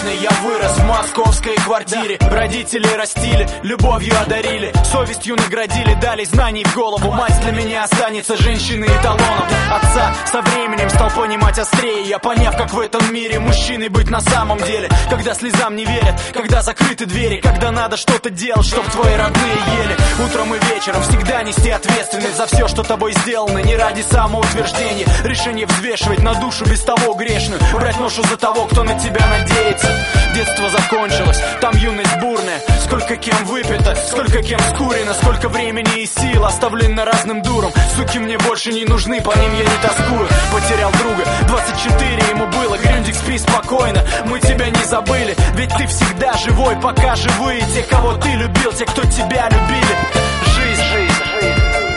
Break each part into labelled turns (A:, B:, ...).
A: столичной, я вырос в московской квартире. Родители растили, любовью одарили, совестью наградили, дали знаний в голову. Мать для меня останется женщиной эталоном. Отца со временем стал понимать острее, я поняв, как в этом мире мужчиной быть на самом деле. Когда слезам не верят, когда закрыты двери, когда надо что-то делать, чтоб твои родные ели. Утром и вечером всегда нести ответственность за все, что тобой сделано, не ради самоутверждения. Решение взвешивать на душу без того грешную, брать ношу за того, кто на тебя надеется. Детство закончилось, там юность бурная. Сколько кем выпито, сколько кем скурено, сколько времени и сил оставлено разным дурам. Суки мне больше не нужны, по ним я не тоскую. Потерял друга, 24 ему было. Грюндик, спи спокойно, мы тебя не забыли. Ведь ты всегда живой, пока живые те, кого ты любил, те, кто тебя любили. Жизнь, жизнь, жизнь.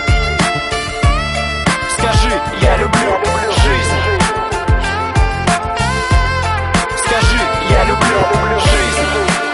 A: Скажи, я люблю жизнь. Скажи, я люблю жизнь.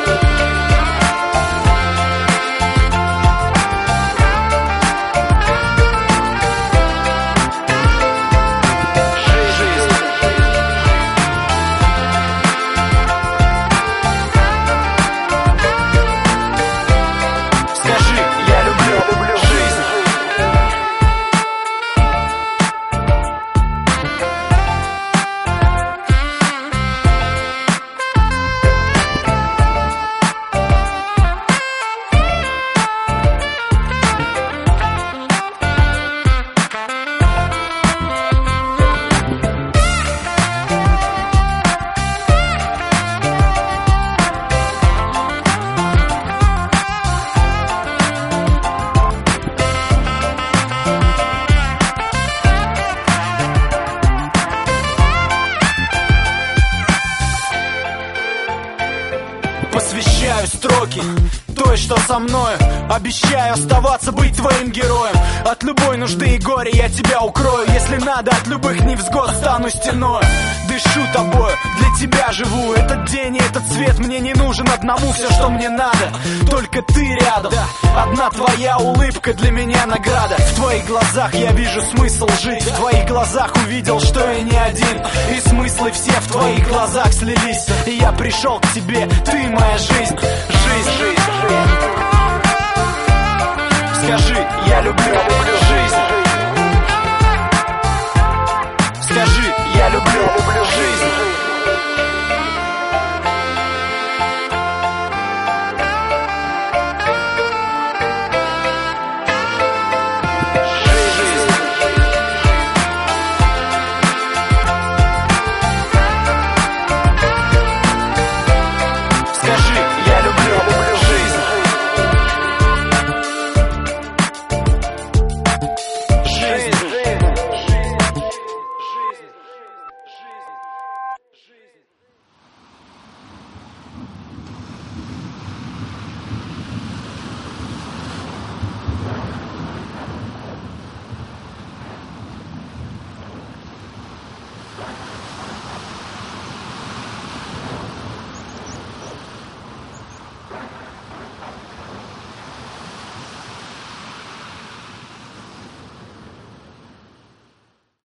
A: Посвящаю строки той, что со мною. Обещаю оставаться, быть твоим героем. От любой нужды и горя я тебя укрою. Если надо, от любых невзгод стану стеной. Дышу тобою, для тебя живу. Этот день и этот свет мне не нужен. Одному все, что мне надо, только ты рядом. Одна твоя улыбка для меня награда. В твоих глазах я вижу смысл жить. В твоих глазах увидел, что я не один. И смыслы все в твоих глазах слились. И я пришел к тебе, ты моя жизнь. Жизнь, жизнь, жизнь. Скажи, я люблю жизнь.